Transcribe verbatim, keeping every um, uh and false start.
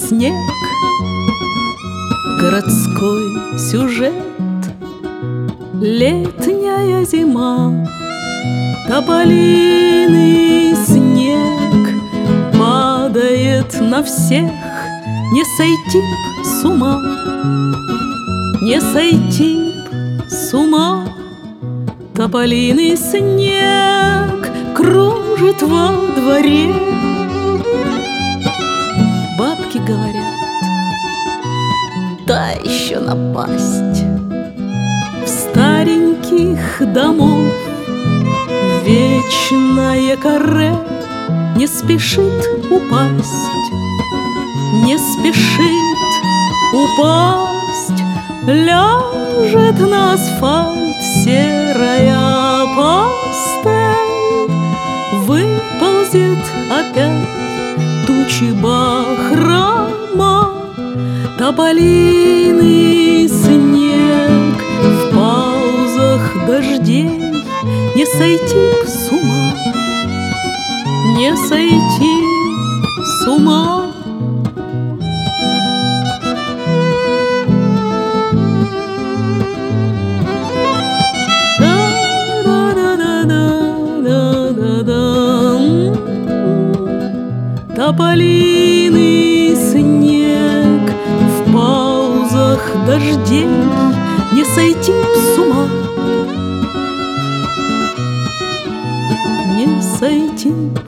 снег, городской сюжет, летняя зима, тополиный снег падает на всех. Не сойти б с ума, не сойти б с ума. Тополиный снег кружит во дворе. Бабки говорят, да еще напасть. В стареньких домов вечное каре не спешит упасть, не спешит упасть. Ляжет на асфальт серая пастель, выползет опять тучи бахрома. Тополиный снег в паузах дождей. Не сойти б с ума, не сойти с ума. Тополиный снег в паузах дождей. Не сойти с ума, не сойти